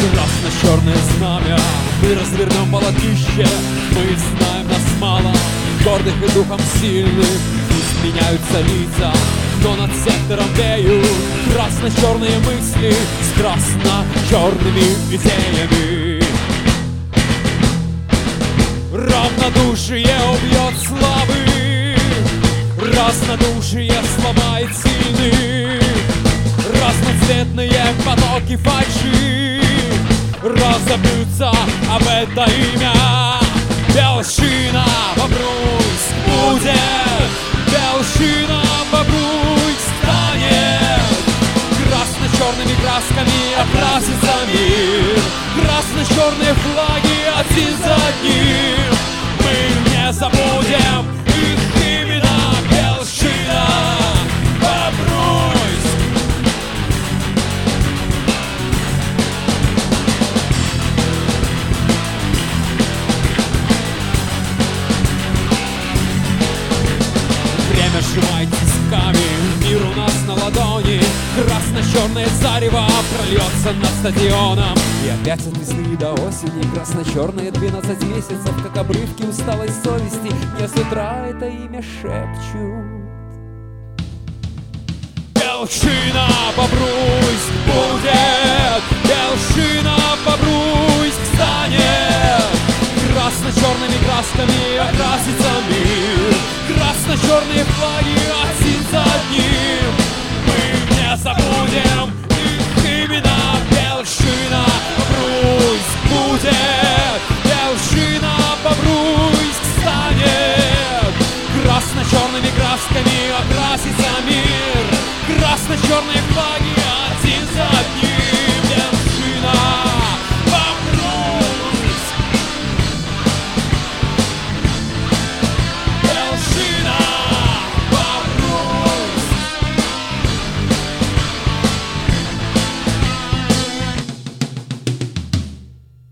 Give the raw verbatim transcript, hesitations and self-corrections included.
Красно-черное знамя мы развернем полотнище. Мы знаем, нас мало, гордых и духом сильных. Пусть меняются лица, но над сектором веют красно-черные мысли с красно-черными идеями. Равнодушие убьет слабых, разнодушие сломает сильных. Разноцветные потоки фальши разобьются об это имя. Белщина, Бобруйск будет, Белщина, Бобруйск станет. Красно-черными красками окрасится мир, красно-черные флаги один за одним. Мы не забудем их имена. Белщина, Бобруйск. Время сжимает тисками, мир у нас на ладони. Красно-черное зарево прольется над стадионом. И опять от весны до осени красно-черные двенадцать месяцев, как обрывки усталой совести, мне с утра это имя шепчут. Белщина, Бобруйск будет, Белщина, Бобруйск станет. Красно-черными красками окрасится мир, красно-черные флаги